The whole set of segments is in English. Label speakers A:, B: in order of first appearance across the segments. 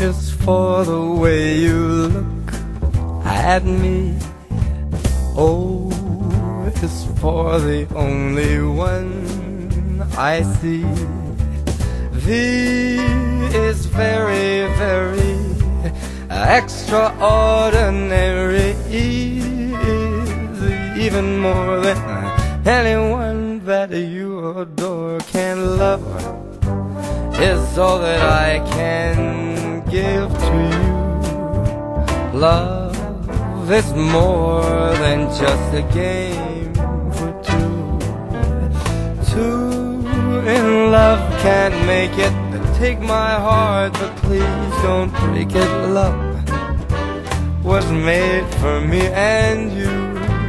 A: is for the way you look at me. O is for the only one I see. V is very, very extraordinary. E is even more than anyone that you adore can love. Is all that I can give to you. Love is more than just a game for two. Two in love can't make it. Take my heart, but please don't break it. Love was made for me and you.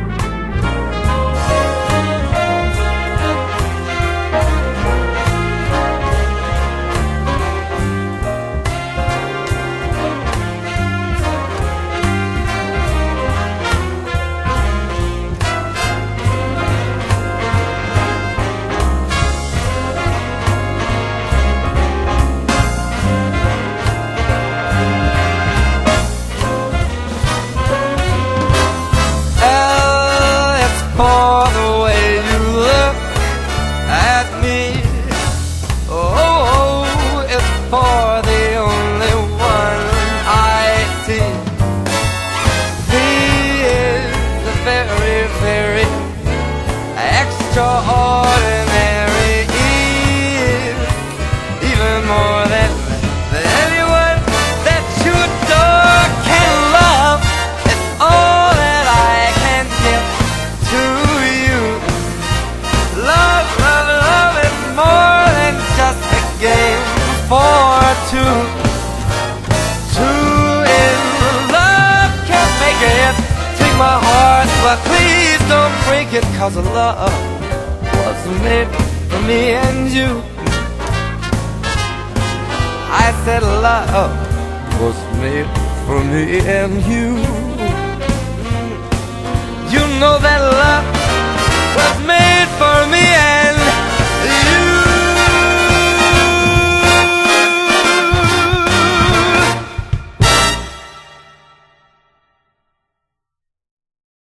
A: For the way you look at me. Oh, it's for the only one I see. V is very, very extraordinary. E is even more than anyone that you adore can love. It's all that I can give to you. Love, love, love is more than just a game for two. Two in love can't make it. Take my heart, but please don't break it. 'Cause love was made for me and you. I said love was made for me and you. You know that love